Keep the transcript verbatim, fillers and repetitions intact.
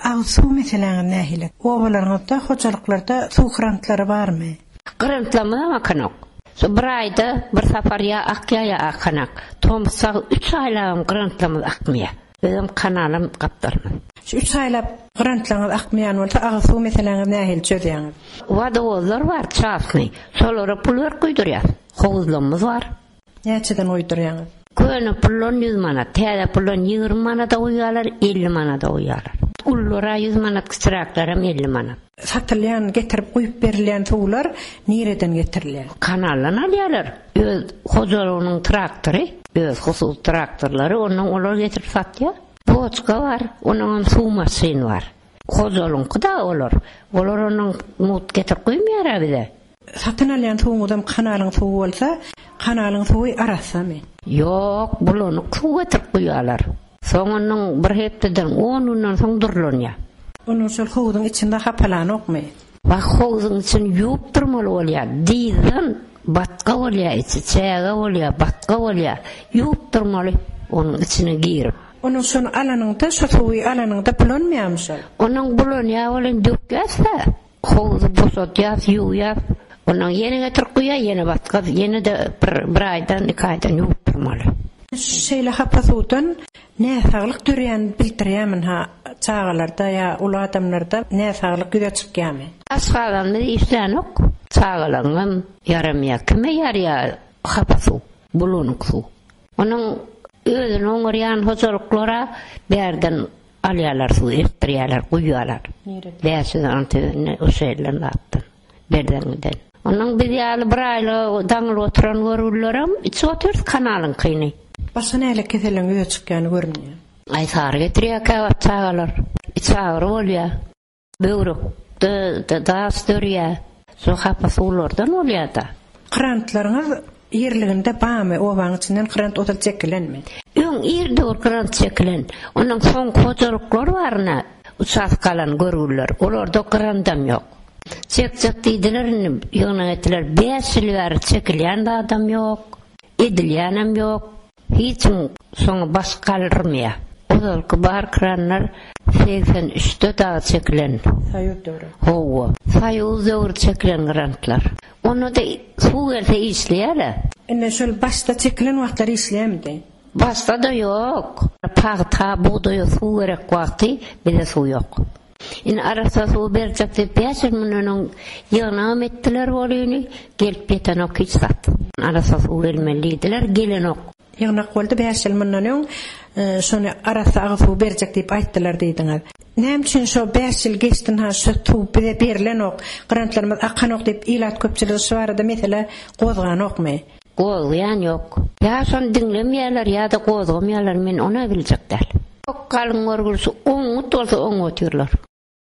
Ağsu meseleğin nähile? Obalarynda, hoçalyklarda suw grantları barmy? Grantlama akanak. So bir ayda bir safar ya akya ya akanak. Tomsa üç aylağım grantlama akmaya. Özüm kanalım kaptarmam. Şu üç aylap grantlaňyz akmayan bolsa ağsu meseleğin nähile çözýäňiz? Wada bollar var çapny. Solara pul ber guýdurýar. Howuzlarymyz var. Näçeden uýdurýaňyz? Köne pullon yüz manat, täze pullon ýygrimi manata uýýarlar, elli manata uýýarlar. Ullara yüz manat, kıçıraklara elli manat. Satylýan, getirip guýup berilýän suwlar nereden getirilýär? Kanaldan alýarlar. Öz hojalygynyň traktory, öz husus traktorlary onuň olar getirip satýar. Boçka var, onuň suw maşyny var. Hojalygyny da olar. Olar onuň mut getirip goýmaýar bide. Satyn alýan suwdam kanalyň suwy bolsa, kanalyň suwy arasamy. Yok, bulonu suw getirip goýýarlar. Soňanyň bir hepden onundan soň durlanýar. Onu şol howuzyň içinde hapalan okmy? Bak howuzyň içini ýuwup durmaly bolýar. Diýden batka bolýar, içi çäge bolýar, batka bolýar. Ýuwup durmaly onuň içine girip. Onu şol alanyňda, şol suwy alanyňda bulunmaýarmy? Onuň bulunýar bolan dökýärse, howuzy bosatýar, ýuwýar. Onuň ýene getirip goýýar, ýene batka, ýene de bir aýdan, iki aýdan ýuwup durmaly. Şeýle hapasudan näsaglyk dürýän bildirýärmin ha çağalarda ya ulu adamlarda näsaglyk güýçükýärmi? Asgalanmy işlänok, çağalaňym yaramýar, kime ýarýar hapasu, bulunuk suw. Onuň özüne oňarýan hojalyklara berden alýarlar suw, estirýärler, guýýarlar. Bäşinden antene oşeýlen atdy. Berdenden. Onuň bir ýaly bir aýly daňly oturan görürlerim, içi otur kanalyň kyny. Başa näle keselen güýçükýäni görünýär. Ay sar getirýär käwap çağalar. Çağır bolýar. Böwrük de de dastyrýar. So hapasulardan bolýar da. Grantlaryňyz ýerliginde bamy owaň içinden grant otal çekilenmi? Öň ýerde grant çekilen. Onuň soň hojalyklar barna uçatkalan görürler. Olarda grantam ýok. Çek-çek diýdilerini ýöne etdiler. beş ýyl bar çekilýän de adam ýok. Edilýänem ýok. Hiçim soňa baş kaldyrmýar. Ozalky bar kranlar seksen üçte da çekilen. Saýut döwri. Howa. Saýut döwri çekilen grantlar. Onu da suw gelse işleýär. Ene şol başda çekilen wagtlary işleýärmidi? Başda da ýok. Paýta buğdaýa suw gerek wagty, bile suw ýok. In arasa suw berjek diýip beş ýylynyň ýygnam etdiler bolýany, gelip ýeten ok hiç sat. Arasa suw gelmelidiler, gelen ok. Ýagnak boldy beş ýyl mundan öň şonu arasa agysuw berjek diýip aýtdylar diýdiňiz. Näme üçin şo beş ýyl geçden ha şu tuw berilen ok, grantlarymyz akan ok diýip ilat köpçüligi şu arada mesele gozgan okmy? Gozgan ýok. Ya şonu dinlemýärler ýa-da gozgamýarlar, men ona biljekler. Ok galyň görgüsü oňut bolsa oňut ýurlar.